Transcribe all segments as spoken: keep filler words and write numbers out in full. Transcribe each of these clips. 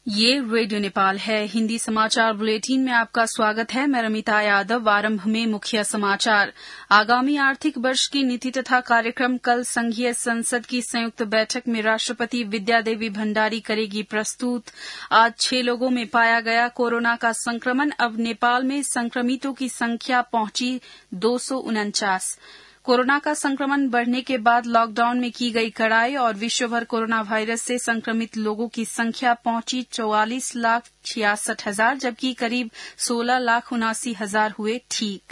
ये रेडियो नेपाल है। हिंदी समाचार बुलेटिन में आपका स्वागत है। मैं रमिता यादव। आरंभ में मुख्य समाचार। आगामी आर्थिक वर्ष की नीति तथा कार्यक्रम कल संघीय संसद की संयुक्त बैठक में राष्ट्रपति विद्यादेवी भण्डारी करेगी प्रस्तुत। आज छह लोगों में पाया गया कोरोना का संक्रमण। अब नेपाल में संक्रमितों की संख्या पहुंची दो सौ उनचास। कोरोना का संक्रमण बढ़ने के बाद लॉकडाउन में की गई कड़ाई और विश्वभर कोरोना वायरस से संक्रमित लोगों की संख्या पहुंची चौवालीस लाख छियासठ हजार, जबकि करीब सोलह लाख उनासी हजार हुए ठीक।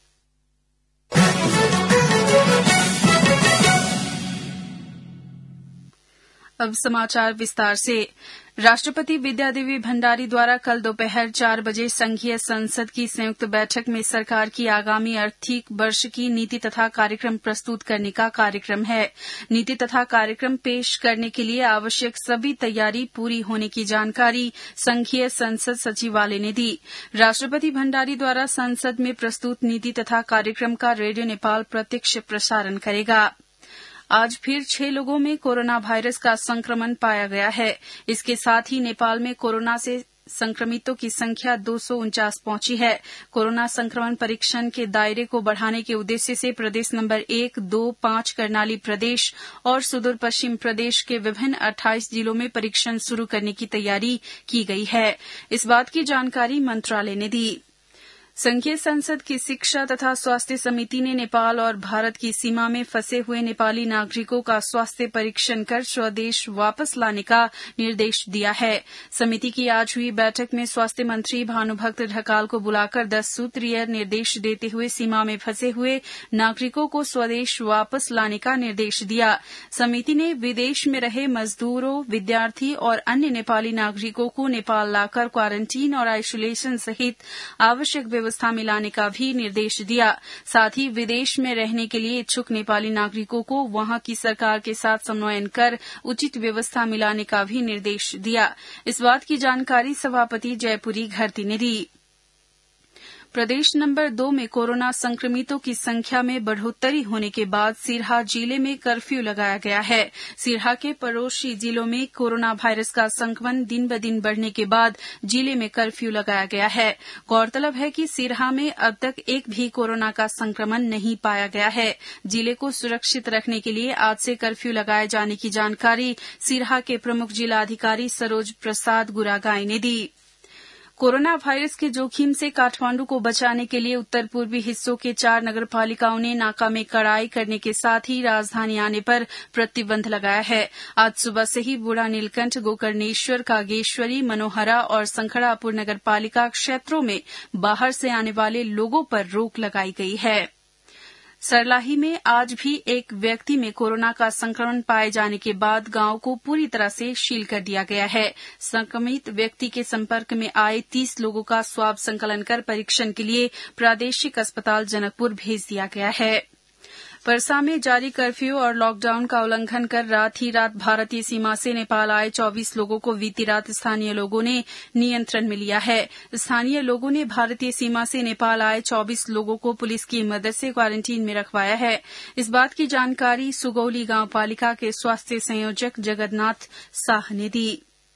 अब समाचार विस्तार से। राष्ट्रपति विद्यादेवी भण्डारी द्वारा कल दोपहर चार बजे संघीय संसद की संयुक्त बैठक में सरकार की आगामी आर्थिक वर्ष की नीति तथा कार्यक्रम प्रस्तुत करने का कार्यक्रम है। नीति तथा कार्यक्रम पेश करने के लिए आवश्यक सभी तैयारी पूरी होने की जानकारी संघीय संसद सचिवालय ने दी। राष्ट्रपति भण्डारी द्वारा संसद में प्रस्तुत नीति तथा कार्यक्रम का रेडियो नेपाल प्रत्यक्ष प्रसारण करेगा। आज फिर छह लोगों में कोरोना वायरस का संक्रमण पाया गया है। इसके साथ ही नेपाल में कोरोना से संक्रमितों की संख्या दो सौ उनचास पहुंची है। कोरोना संक्रमण परीक्षण के दायरे को बढ़ाने के उद्देश्य से प्रदेश नंबर एक, दो, पांच कर्णाली प्रदेश और सुदूर पश्चिम प्रदेश के विभिन्न अट्ठाईस जिलों में परीक्षण शुरू करने की तैयारी की गई है। इस बात की जानकारी मंत्रालय ने दी। संघीय संसद की शिक्षा तथा स्वास्थ्य समिति ने नेपाल और भारत की सीमा में फंसे हुए नेपाली नागरिकों का स्वास्थ्य परीक्षण कर स्वदेश वापस लाने का निर्देश दिया है। समिति की आज हुई बैठक में स्वास्थ्य मंत्री भानुभक्त ढकाल को बुलाकर दस सूत्रीय निर्देश देते हुए सीमा में फंसे हुए नागरिकों को स्वदेश वापस लाने का निर्देश दिया। समिति ने विदेश में रहे मजदूरों, विद्यार्थी और अन्य नेपाली नागरिकों को नेपाल लाकर क्वारंटीन और आइसोलेशन सहित आवश्यक व्यवस्था मिलाने का भी निर्देश दिया। साथ ही विदेश में रहने के लिए इच्छुक नेपाली नागरिकों को वहां की सरकार के साथ समन्वयन कर उचित व्यवस्था मिलाने का भी निर्देश दिया। इस बात की जानकारी सभापति जयपुरी घरती ने दी। प्रदेश नंबर दो में कोरोना संक्रमितों की संख्या में बढ़ोत्तरी होने के बाद सिरहा जिले में कर्फ्यू लगाया गया है। सिरहा के पड़ोसी जिलों में कोरोना वायरस का संक्रमण दिन ब दिन बढ़ने के बाद जिले में कर्फ्यू लगाया गया है। गौरतलब है कि सिरहा में अब तक एक भी कोरोना का संक्रमण नहीं पाया गया है। जिले को सुरक्षित रखने के लिए आज से कर्फ्यू लगाए जाने की जानकारी सिरहा के प्रमुख जिलाधिकारी सरोज प्रसाद गुरागाई ने दी। कोरोना वायरस के जोखिम से काठमांडू को बचाने के लिए उत्तर पूर्वी हिस्सों के चार नगरपालिकाओं ने नाका में कड़ाई करने के साथ ही राजधानी आने पर प्रतिबंध लगाया है। आज सुबह से ही बूढ़ा नीलकंठ, गोकर्णेश्वर, कागेश्वरी, मनोहरा और संखड़ापुर नगरपालिका क्षेत्रों में बाहर से आने वाले लोगों पर रोक लगाई गई है। सरलाही में आज भी एक व्यक्ति में कोरोना का संक्रमण पाए जाने के बाद गांव को पूरी तरह से सील कर दिया गया है। संक्रमित व्यक्ति के संपर्क में आए तीस लोगों का स्वाब संकलन कर परीक्षण के लिए प्रादेशिक अस्पताल जनकपुर भेज दिया गया है। परसा में जारी कर्फ्यू और लॉकडाउन का उल्लंघन कर रात ही रात भारतीय सीमा से नेपाल आए चौबीस लोगों को बीती रात स्थानीय लोगों ने नियंत्रण में लिया है। स्थानीय लोगों ने भारतीय सीमा से नेपाल आए चौबीस लोगों को पुलिस की मदद से क्वारंटीन में रखवाया है। इस बात की जानकारी सुगौली गांव पालिका के स्वास्थ्य संयोजक जगन्नाथ शाह ने दी।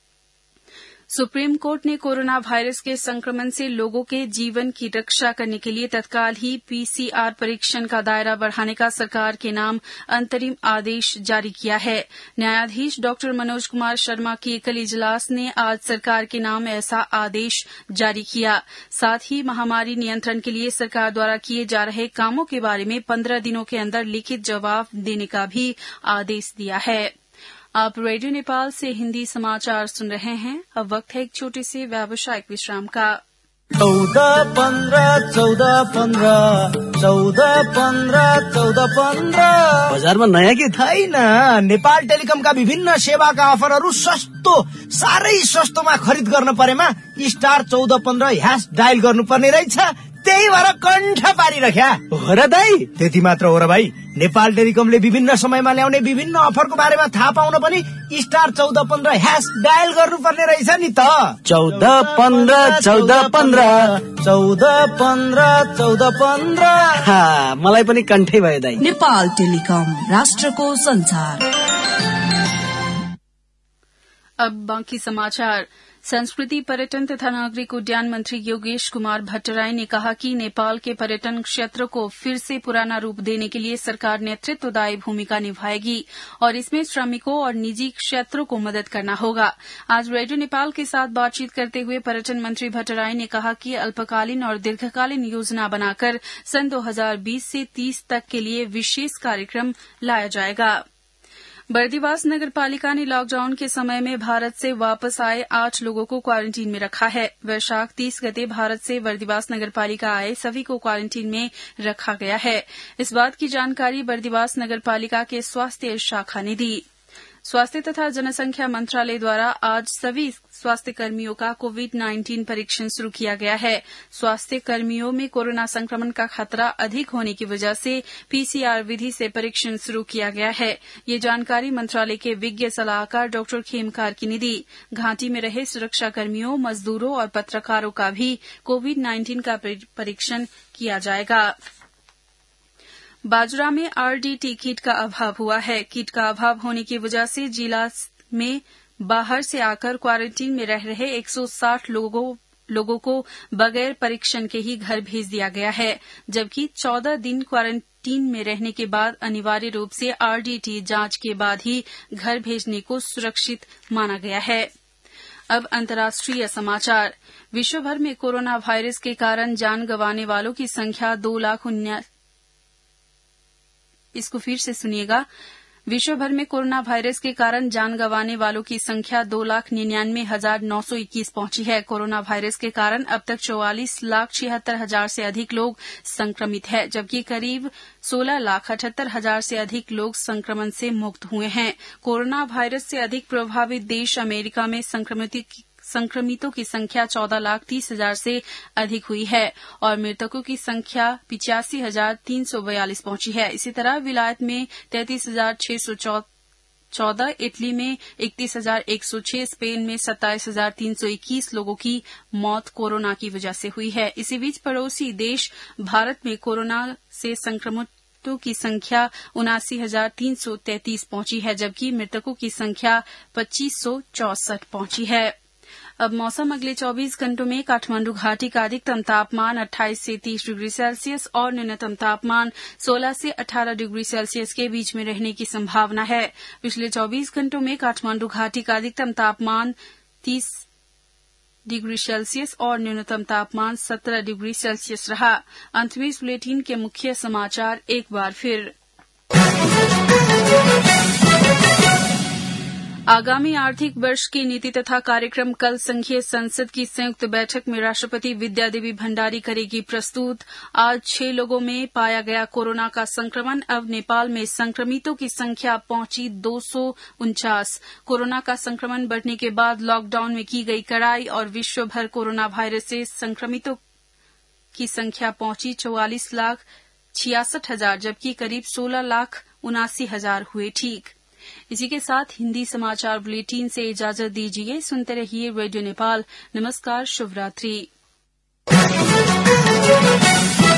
सुप्रीम कोर्ट ने कोरोना वायरस के संक्रमण से लोगों के जीवन की रक्षा करने के लिए तत्काल ही पीसीआर परीक्षण का दायरा बढ़ाने का सरकार के नाम अंतरिम आदेश जारी किया है। न्यायाधीश डॉक्टर मनोज कुमार शर्मा की एकल इजलास ने आज सरकार के नाम ऐसा आदेश जारी किया। साथ ही महामारी नियंत्रण के लिए सरकार द्वारा किए जा रहे कामों के बारे में पंद्रह दिनों के अंदर लिखित जवाब देने का भी आदेश दिया है। आप रेडियो नेपाल से हिंदी समाचार सुन रहे हैं। अब वक्त है एक छोटे से व्यावसायिक विश्राम का। चौदह पंद्रह चौदह पंद्रह चौदह पंद्रह चौदह पंद्रह बजारमा नयाँ के छैन। नेपाल टेलिकमका विभिन्न सेवाका अफरहरू सस्तो, साह्रै सस्तोमा खरिद गर्न परेमा स्टार चौदह पन्ध्र ह्यास डायल गर्नुपर्ने रहेछ। त्यही भएर कण्ठ पारिरख्या हो र दाइ। त्यति मात्र हो र भाइ, नेपाल टेलिकमले विभिन्न समयमा ल्याउने विभिन्न अफरको बारेमा थाहा पाउन पनि स्टार चौदह पन्ध्र ह्यास डायल गर्नुपर्ने रहेछ नि त। चौध पन्ध्र चौध पन्ध्र चौध पन्ध्र चौध पन्ध्र मलाई पनि कण्ठै भयो दाइ। नेपाल टेलिकम, राष्ट्रको संचार। अब बाकी समाचार। संस्कृति, पर्यटन तथा नागरिक उड्डयन मंत्री योगेश कुमार भट्टराई ने कहा कि नेपाल के पर्यटन क्षेत्र को फिर से पुराना रूप देने के लिए सरकार नेतृत्वदायी भूमिका निभाएगी और इसमें श्रमिकों और निजी क्षेत्रों को मदद करना होगा। आज रेडियो नेपाल के साथ बातचीत करते हुए पर्यटन मंत्री भट्टराई ने कहा कि अल्पकालीन और दीर्घकालीन योजना बनाकर सन दो हजार बीस से तीस तक के लिए विशेष कार्यक्रम लाया जाएगा। बर्दिवास नगर पालिका ने लॉकडाउन के समय में भारत से वापस आए आठ लोगों को क्वारंटीन में रखा है। वैशाख तीस गते भारत से बर्दिवास नगर पालिका आए सभी को क्वारंटीन में रखा गया है। इस बात की जानकारी बर्दिवास नगर पालिका के स्वास्थ्य शाखा ने दी। स्वास्थ्य तथा जनसंख्या मंत्रालय द्वारा आज सभी स्वास्थ्य कर्मियों का कोविड नाइन्टीन परीक्षण शुरू किया गया है। स्वास्थ्य कर्मियों में कोरोना संक्रमण का खतरा अधिक होने की वजह से पीसीआर विधि से परीक्षण शुरू किया गया है। ये जानकारी मंत्रालय के विज्ञ सलाहकार डॉक्टर खेमकार की ने दी। घाटी में रहे सुरक्षा कर्मियों, मजदूरों और पत्रकारों का भी कोविड नाइन्टीन का परीक्षण किया जाएगा। बाजुरा में आरडीटी किट का अभाव हुआ है। किट का अभाव होने की वजह से जिला में बाहर से आकर क्वारंटीन में रह रहे एक सौ साठ लोगों लोगों को बगैर परीक्षण के ही घर भेज दिया गया है, जबकि चौदह दिन क्वारंटीन में रहने के बाद अनिवार्य रूप से आरडीटी जांच के बाद ही घर भेजने को सुरक्षित माना गया है। अब अंतर्राष्ट्रीय समाचार। विश्व भर में कोरोना वायरस के कारण जान गंवाने वालों की संख्या दो लाख उन्यासी इसको फिर से सुनिएगा। विश्व भर में कोरोना वायरस के कारण जान गंवाने वालों की संख्या दो लाख निन्यानवे हजार नौ सौ इक्कीस पहुंची है। कोरोना वायरस के कारण अब तक चौवालीस लाख छिहत्तर हजार से अधिक लोग संक्रमित हैं, जबकि करीब सोलह लाख अठहत्तर हजार से अधिक लोग संक्रमण से मुक्त हुए हैं। कोरोना वायरस से अधिक प्रभावित देश अमेरिका में संक्रमित संक्रमितों की संख्या चौदह लाख तीस हजार से अधिक हुई है और मृतकों की संख्या पिचासी हजार तीन सौ बयालीस पहुंची है। इसी तरह विलायत में तैंतीस हजार छह सौ चौदह, इटली में इकतीस हजार एक सौ छह, स्पेन में सत्ताईस हजार तीन सौ इक्कीस लोगों की मौत कोरोना की वजह से हुई है। इसी बीच पड़ोसी देश भारत में कोरोना से संक्रमितों की संख्या उनासी हजार तीन सौ तैंतीस पहुंची है, जबकि मृतकों की संख्या पच्चीस सौ चौसठ पहुंची है। अब मौसम। अगले चौबीस घंटों में काठमांडू घाटी का अधिकतम तापमान अट्ठाईस से तीस डिग्री सेल्सियस और न्यूनतम तापमान सोलह से अठारह डिग्री सेल्सियस के बीच में रहने की संभावना है। पिछले चौबीस घंटों में काठमांडू घाटी का अधिकतम तापमान तीस डिग्री सेल्सियस और न्यूनतम तापमान सत्रह डिग्री सेल्सियस रहा। अंत में इस बुलेटिन के मुख्य समाचार एक बार फिर। आगामी आर्थिक वर्ष की नीति तथा कार्यक्रम कल संघीय संसद की संयुक्त बैठक में राष्ट्रपति विद्यादेवी भंडारी करेगी प्रस्तुत। आज छह लोगों में पाया गया कोरोना का संक्रमण। अब नेपाल में संक्रमितों की संख्या पहुंची दो सौ उनचास। कोरोना का संक्रमण बढ़ने के बाद लॉकडाउन में की गई कड़ाई और विश्व भर कोरोना वायरस से संक्रमितों की संख्या पहुंची चौवालीस लाख छियासठ हजार, जबकि करीब सोलह लाख उनासी हजार हुए ठीक। इसी के साथ हिंदी समाचार बुलेटिन से इजाजत दीजिए। सुनते रहिए रेडियो नेपाल। नमस्कार, शुभ रात्रि।